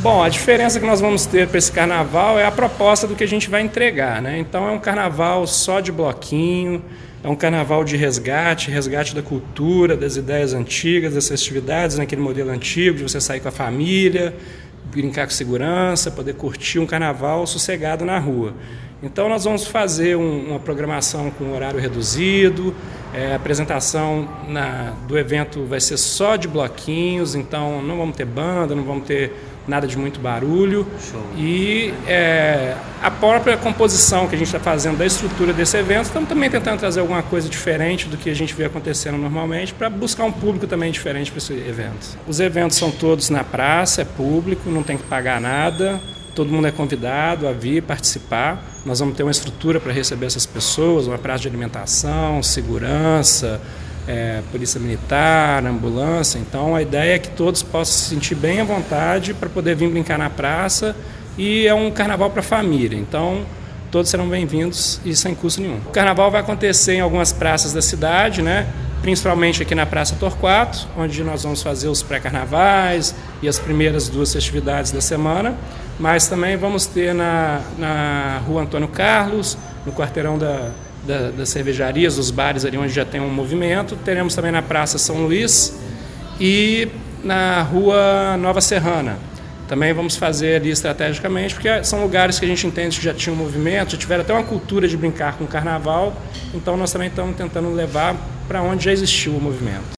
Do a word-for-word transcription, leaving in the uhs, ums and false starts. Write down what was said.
Bom, a diferença que nós vamos ter para esse carnaval é a proposta do que a gente vai entregar, né? Então é um carnaval só de bloquinho, é um carnaval de resgate, resgate da cultura, das ideias antigas, das festividades, naquele modelo antigo de você sair com a família, brincar com segurança, poder curtir um carnaval sossegado na rua. Então nós vamos fazer um, uma programação com horário reduzido, é, a apresentação na, do evento vai ser só de bloquinhos, então não vamos ter banda, não vamos ter nada de muito barulho. Show. E é, a própria composição que a gente está fazendo da estrutura desse evento, estamos também tentando trazer alguma coisa diferente do que a gente vê acontecendo normalmente, para buscar um público também diferente para esse evento. Os eventos são todos na praça, é público, não tem que pagar nada. Todo mundo é convidado a vir participar. Nós vamos ter uma estrutura para receber essas pessoas, uma praça de alimentação, segurança, é, polícia militar, ambulância. Então a ideia é que todos possam se sentir bem à vontade para poder vir brincar na praça, e é um carnaval para a família. Então todos serão bem-vindos e sem custo nenhum. O carnaval vai acontecer em algumas praças da cidade, né? Principalmente aqui na Praça Torquato, onde nós vamos fazer os pré-carnavais e as primeiras duas festividades da semana, mas também vamos ter na, na Rua Antônio Carlos, no quarteirão da, da, das cervejarias, dos bares ali onde já tem um movimento. Teremos também na Praça São Luís e na Rua Nova Serrana. Também vamos fazer ali estrategicamente, porque são lugares que a gente entende que já tinha um movimento, já tiveram até uma cultura de brincar com o carnaval, então nós também estamos tentando levar para onde já existiu o movimento.